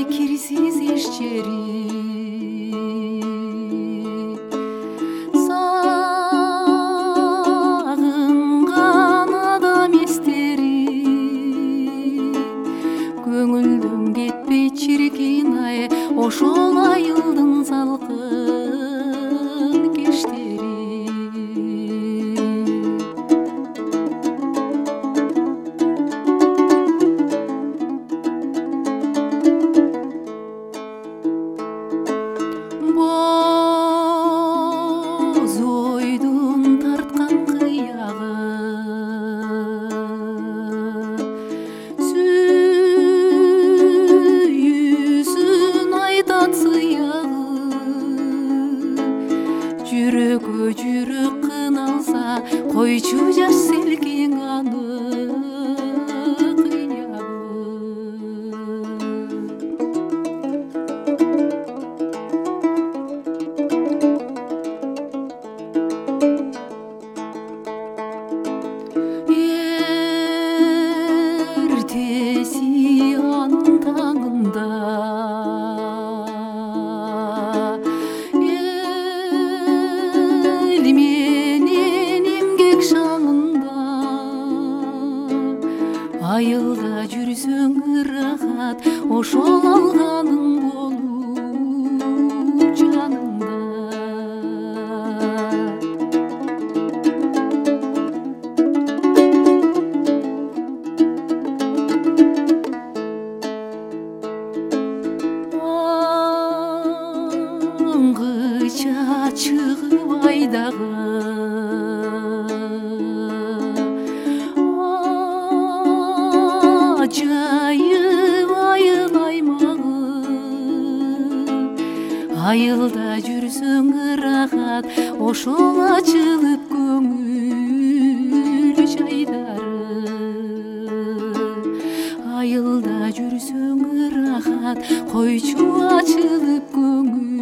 кирсиз эч жери сагынган адам эстери көңүлдөн кетпей чиркин ай ошол айылдын салкын кештери боз ойдун тарткан кыягы сүйүүсүн айтат сыягы жүрөгкө жүрөк кыналса койчу жаш селкең аны кыягы эртеси анын таңында эл менен эмгек шаңында айылда жүрсөң ырахат ошол алганың болуп жаныңда аңгыча чыгып айдагы ажайып айыл аймагы айылда жүрсөң ырахат ошол ачылып көңүл жайдары айылда жүрсөң ырахат койчу ачылып көңүл